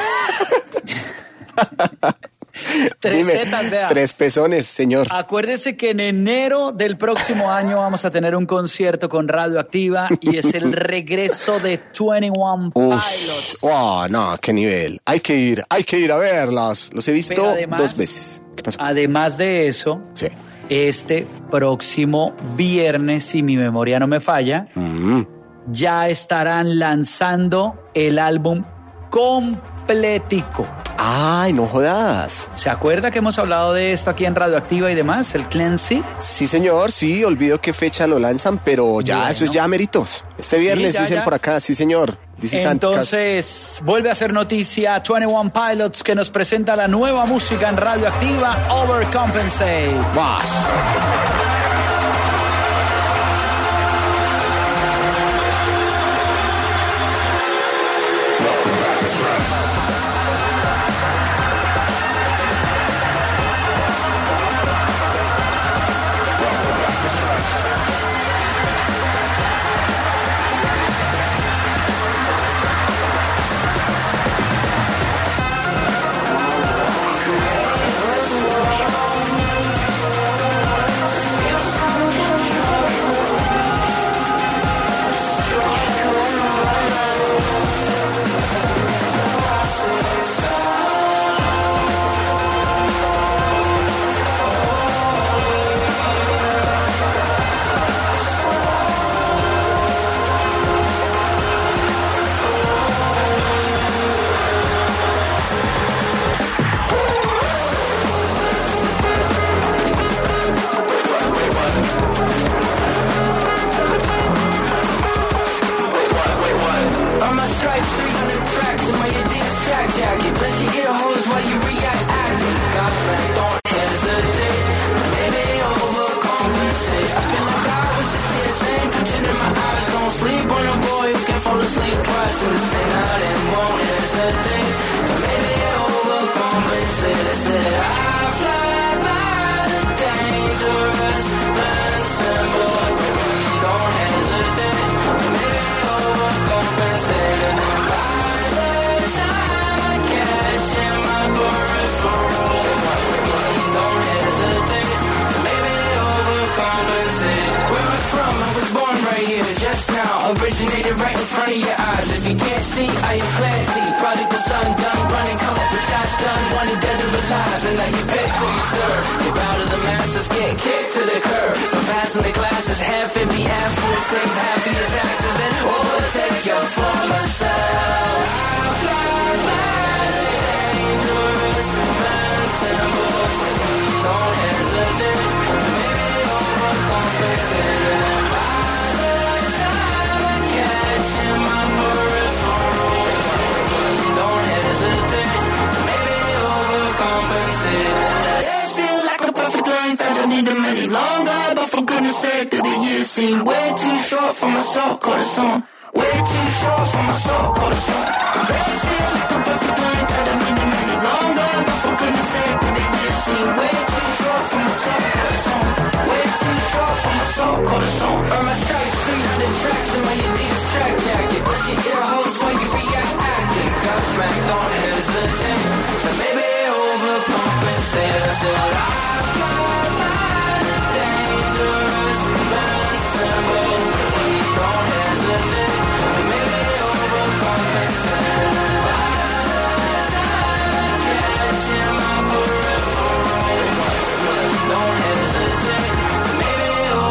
Tres Dime, tetas, vea. Tres pezones, señor. Acuérdese que en enero del próximo año vamos a tener un concierto con Radioactiva y es el regreso de veintiuno Pilots. Oh, no, qué nivel. Hay que ir, hay que ir a verlas. Los he visto además, dos veces. ¿Qué pasó? Además de eso, sí. Este próximo viernes, si mi memoria no me falla, mm. ya estarán lanzando el álbum completico. Ay, no jodas. ¿Se acuerda que hemos hablado de esto aquí en Radioactiva y demás? ¿El Cleansing? Sí, señor, sí, olvido qué fecha lo lanzan, pero ya, bueno. Eso es ya meritos. Este viernes sí, ya, dicen ya. Por acá, sí, señor. Dice Entonces, Santos. Vuelve a ser noticia veintiuno Pilots, que nos presenta la nueva música en Radioactiva, Overcompensate. Vas. say that the years seem way too short for my soul, corazón. Way too short for my soul, corazón. They say I'm like a perfect line that I mean any longer, but for goodness sake that the years seem way too short for my soul, corazón. Way too short for my soul, corazón. Earn my stripes, please the tracks in my Adidas track jacket. Brush your ear holes while you react acting. Girlfriend, don't hesitate to maybe overcompensate. I said I fly by the dangerous invincible. Please don't hesitate to maybe overcompensate. I'm catching my peripheral. Please don't hesitate to maybe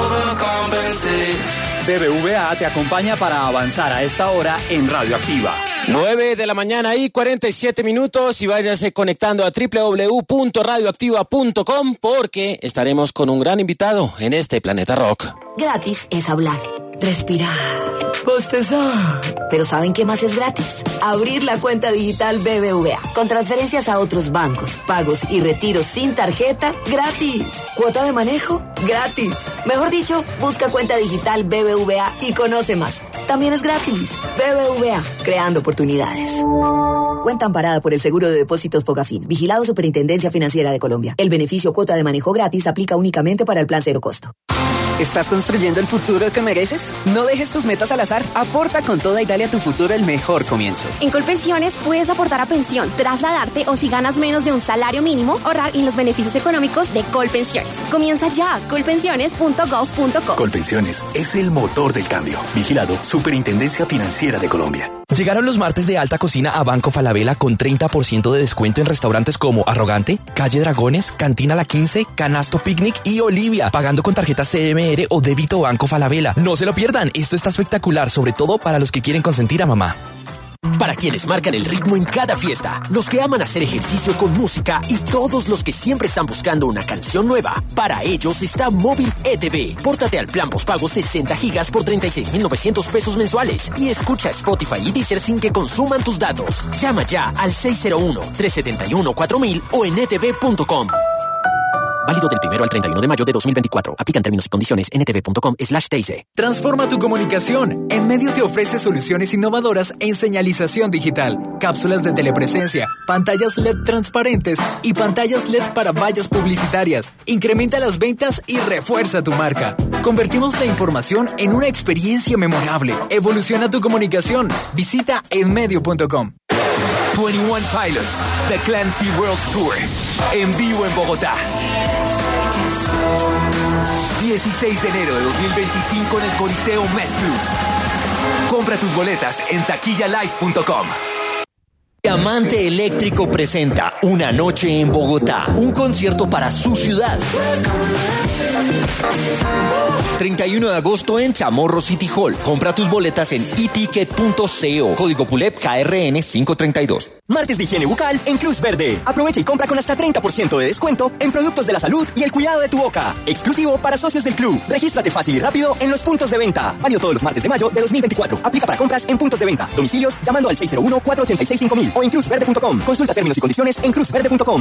overcompensate. B B V A te acompaña para avanzar a esta hora en Radioactiva. nueve de la mañana y cuarenta y siete minutos y váyanse conectando a doble u doble u doble u punto radioactiva punto com porque estaremos con un gran invitado en este Planeta Rock. Gratis es hablar, respirar, bostezar. Pero ¿saben qué más es gratis? Abrir la cuenta digital B B V A con transferencias a otros bancos, pagos y retiros sin tarjeta, gratis. Cuota de manejo, gratis. Mejor dicho, busca cuenta digital B B V A y conoce más. También es gratis. B B V A, creando oportunidades. Cuenta amparada por el Seguro de Depósitos Fogafín. Vigilado Superintendencia Financiera de Colombia. El beneficio cuota de manejo gratis aplica únicamente para el plan cero costo. ¿Estás construyendo el futuro que mereces? No dejes tus metas al azar. Aporta con toda y dale a tu futuro el mejor comienzo. En Colpensiones puedes aportar a pensión, trasladarte o si ganas menos de un salario mínimo, ahorrar en los beneficios económicos de Colpensiones. Comienza ya, colpensiones punto gov punto co. Colpensiones es el motor del cambio. Vigilado Superintendencia Financiera de Colombia. Llegaron los martes de alta cocina a Banco Falabella con treinta por ciento de descuento en restaurantes como Arrogante, Calle Dragones, Cantina La quince, Canasto Picnic y Olivia, pagando con tarjeta C M R o débito Banco Falabella. No se lo pierdan, esto está espectacular, sobre todo para los que quieren consentir a mamá. Para quienes marcan el ritmo en cada fiesta, los que aman hacer ejercicio con música y todos los que siempre están buscando una canción nueva, para ellos está Móvil E T V. Pórtate al plan postpago sesenta gigas por treinta y seis mil novecientos pesos mensuales y escucha Spotify y Deezer sin que consuman tus datos. Llama ya al seis cero uno, tres siete uno, cuatro mil o en e t v punto com. Válido del primero al treinta y uno de mayo de dos mil veinticuatro. Aplican términos y condiciones en e t v punto com slash t i c. Transforma tu comunicación. En Medio te ofrece soluciones innovadoras en señalización digital, cápsulas de telepresencia, pantallas L E D transparentes y pantallas L E D para vallas publicitarias. Incrementa las ventas y refuerza tu marca. Convertimos la información en una experiencia memorable. Evoluciona tu comunicación. Visita enmedio punto com. veintiuno Pilots, The Clancy World Tour, en vivo en Bogotá. dieciséis de enero de dos mil veinticinco en el Coliseo MedPlus. Compra tus boletas en taquilla live punto com. Diamante Eléctrico presenta Una Noche en Bogotá, un concierto para su ciudad. treinta y uno de agosto en Chamorro City Hall. Compra tus boletas en e ticket punto co. Código P U L E P K R N quinientos treinta y dos. Martes de higiene bucal en Cruz Verde. Aprovecha y compra con hasta treinta por ciento de descuento en productos de la salud y el cuidado de tu boca. Exclusivo para socios del club. Regístrate fácil y rápido en los puntos de venta. Válido todos los martes de mayo de dos mil veinticuatro. Aplica para compras en puntos de venta. Domicilios llamando al seis cero uno, cuatro ocho seis, cinco mil o en cruz verde punto com. Consulta términos y condiciones en cruz verde punto com.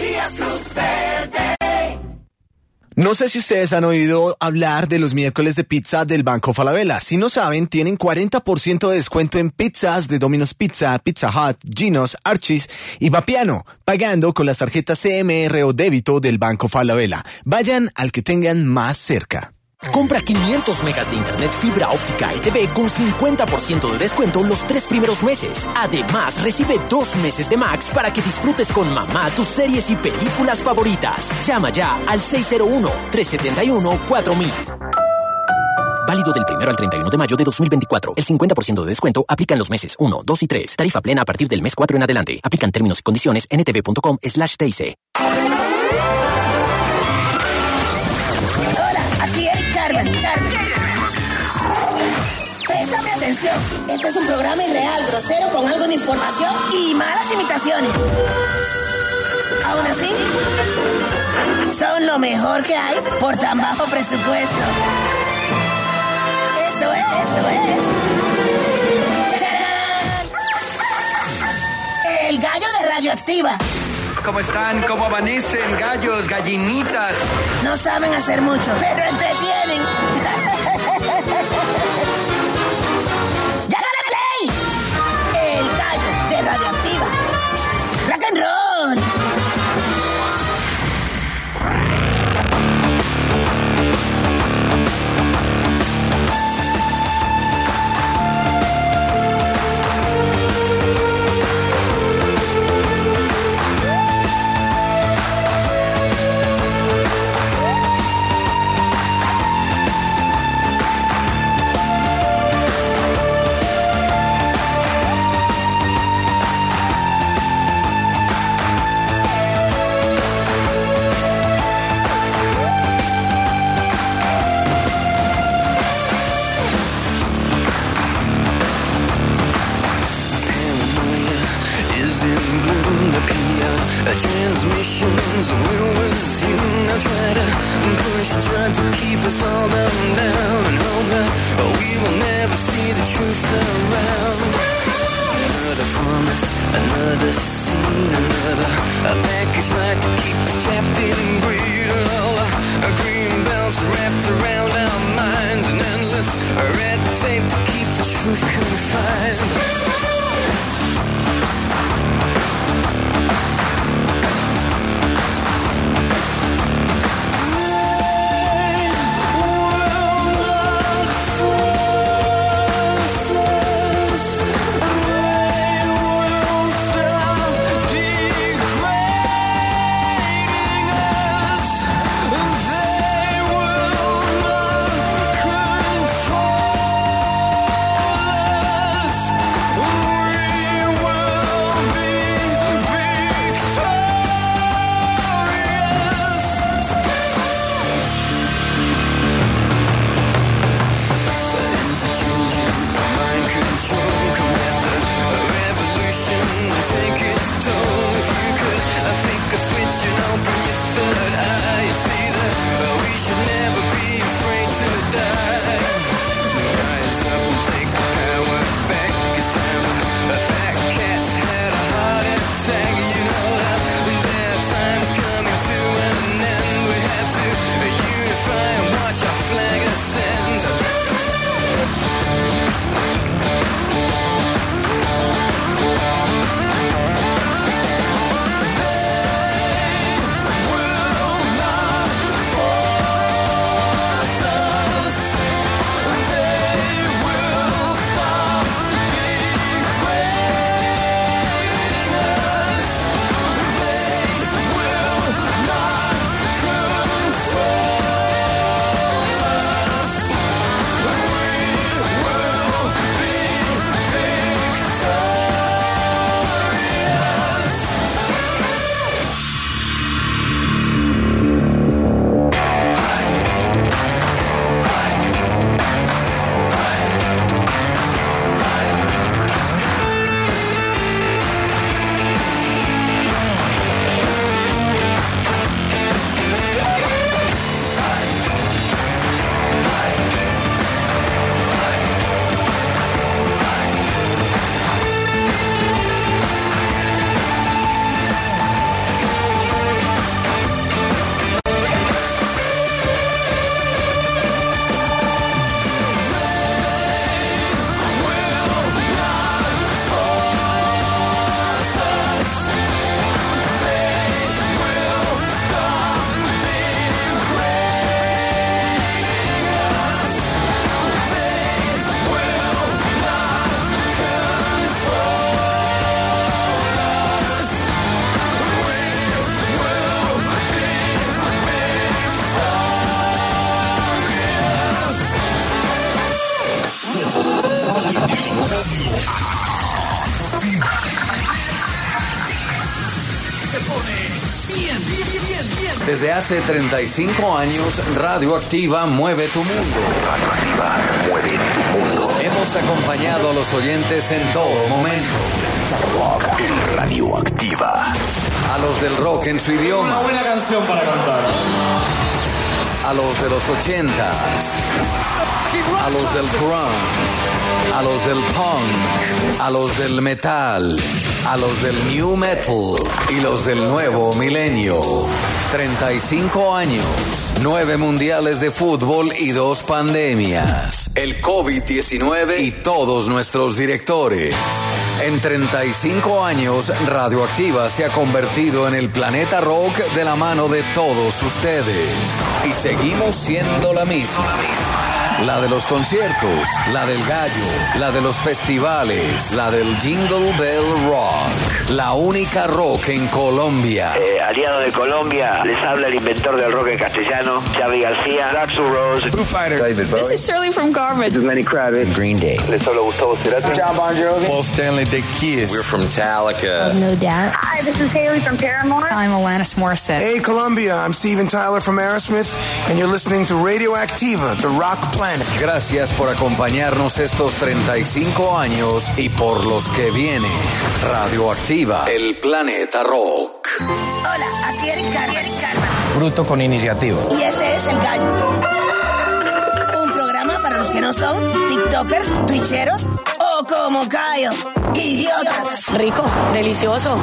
No sé si ustedes han oído hablar de los miércoles de pizza del Banco Falabella. Si no saben, tienen cuarenta por ciento de descuento en pizzas de Domino's Pizza, Pizza Hut, Gino's, Archie's y Vapiano, pagando con las tarjetas C M R o débito del Banco Falabella. Vayan al que tengan más cerca. Compra quinientos megas de internet fibra óptica E T V con cincuenta por ciento de descuento los tres primeros meses. Además, recibe dos meses de Max para que disfrutes con mamá tus series y películas favoritas. Llama ya al seis cero uno, tres siete uno, cuatro mil. Válido del primero al treinta y uno de mayo de dos mil veinticuatro. El cincuenta por ciento de descuento aplica en los meses uno, dos y tres. Tarifa plena a partir del mes cuatro en adelante. Aplican términos y condiciones en e t v punto com slash t i c. Aquí Eric Carmen, Carmen. Préstame atención. Este es un programa irreal, grosero, con algo de información y malas imitaciones. Aún así, son lo mejor que hay por tan bajo presupuesto. Esto es, esto es. ¡Chachán! El gallo de Radioactiva. ¿cómo están? ¿Cómo amanecen? Gallos, gallinitas. No saben hacer mucho, pero entretienen. ¡Llágale play! El gallo de Radioactiva. Rock and roll. Transmissions will resume. Now try to push, try to keep us all down, down, and hope that we will never see the truth around. Another promise, another scene, another a package like to keep us trapped in greed. All a green belts wrapped around our minds, and endless red tape to keep the truth confined. Desde hace treinta y cinco años, Radioactiva mueve tu mundo. Radioactiva mueve tu mundo. Hemos acompañado a los oyentes en todo momento. Rock en Radioactiva. A los del rock en su idioma. Una buena canción para cantar. A los de los ochentas. a los del grunge, a los del punk, a los del metal, a los del new metal y los del nuevo milenio. treinta y cinco años, nueve mundiales de fútbol y dos pandemias. El COVID diecinueve y todos nuestros directores. En treinta y cinco años, Radioactiva se ha convertido en el planeta rock de la mano de todos ustedes. Y seguimos siendo la misma. La de los conciertos, la del gallo, la de los festivales, la del Jingle Bell Rock. La única rock en Colombia. Eh, aliado de Colombia, les habla el inventor del rock en castellano, Xavi García, Axl Rose, Foo Fighters, David Bowie. This is Shirley from Garbage. This is Lenny Kravitz, Green Day. Les habla Gustavo Cerati, John Bon Jovi, Paul Stanley, The Kiss. We're from Metallica. No doubt. Hi, this is Haley from Paramore. I'm Alanis Morissette. Hey, Colombia, I'm Steven Tyler from Aerosmith, and you're listening to Radioactiva, the rock planet. Gracias por acompañarnos estos treinta y cinco años y por los que vienen. Radioactiva, el planeta rock. Hola, aquí Eric Carmen. Bruto con iniciativa. Y este es El Gallo. Un programa para los que no son tiktokers, twitcheros o como Cayo, idiotas. Rico, delicioso.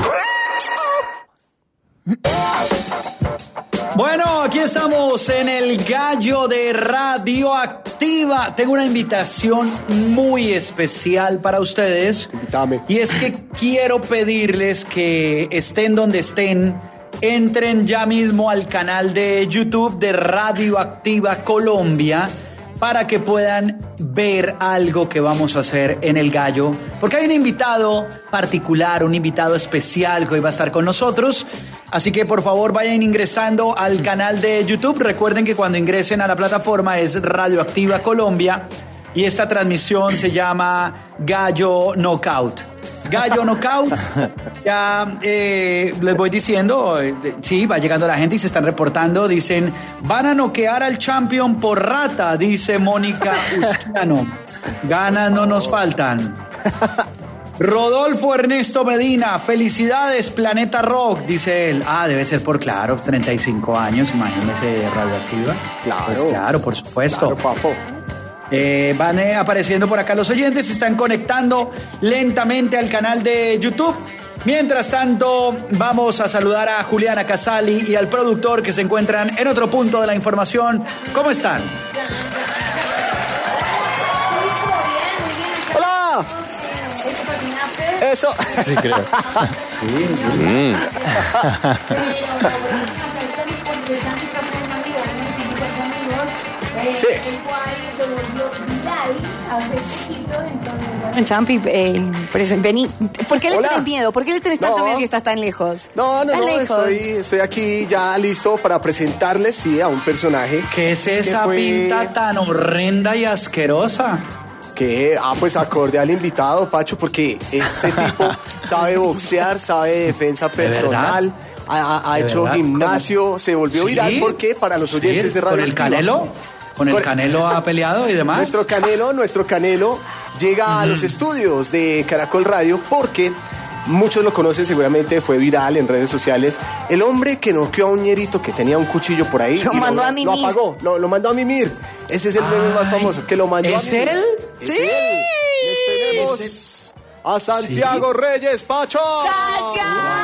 Bueno, aquí estamos en El Gallo de Radioactiva. Tengo una invitación muy especial para ustedes. Dame. Y es que quiero pedirles que estén donde estén, entren ya mismo al canal de YouTube de Radioactiva Colombia para que puedan ver algo que vamos a hacer en El Gallo. Porque hay un invitado particular, un invitado especial que hoy va a estar con nosotros. Así que por favor vayan ingresando al canal de YouTube. Recuerden que cuando ingresen a la plataforma es Radioactiva Colombia y esta transmisión se llama Gallo Knockout. Gallo Knockout, ya eh, les voy diciendo, eh, sí, va llegando la gente y se están reportando, dicen, van a noquear al champion por rata, dice Mónica Ustiano. Ganas no nos faltan. Rodolfo Ernesto Medina, felicidades, Planeta Rock, dice él. Ah, debe ser por, claro, treinta y cinco años, imagínese, Radioactiva. Claro. Pues claro, por supuesto. Claro, papo. Eh, van eh, apareciendo por acá los oyentes, se están conectando lentamente al canal de YouTube. Mientras tanto, vamos a saludar a Juliana Casali y al productor que se encuentran en otro punto de la información. ¿Cómo están? ¡Hola! Eso. Sí, creo. Sí. Mm. Sí. Champi, eh, presen- vení. ¿Por qué le Hola. tenés miedo? ¿Por qué le tenés tanto No. miedo que estás tan lejos? No, no, ¿Tan no, lejos? estoy, estoy aquí ya listo para presentarles, sí, a un personaje. ¿Qué es esa que fue- pinta tan horrenda y asquerosa? Que, ah, pues acorde al invitado, Pacho, porque este tipo sabe boxear, sabe defensa personal, ha, ha- ha ¿De hecho verdad? gimnasio, se volvió ¿Sí? viral, porque para los oyentes Sí, de Radio ¿Con el Activa, Canelo? ¿Con el Con- Canelo ha peleado y demás? Nuestro Canelo, nuestro Canelo llega a los estudios de Caracol Radio porque muchos lo conocen, seguramente fue viral en redes sociales. El hombre que noqueó a un ñerito que tenía un cuchillo por ahí. Lo y mandó a Lo mimir. apagó, lo, lo mandó a mimir. Ese es el meme más famoso, que lo mandó a ¿es mimir. él? Es Sí. él. Les tenemos Ese- a Santiago Reyes, Pacho. ¡Saca!